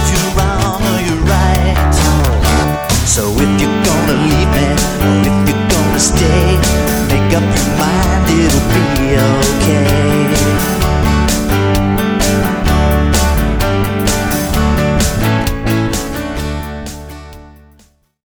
if you're wrong or you're right. So if you're gonna leave me, or if you're gonna stay,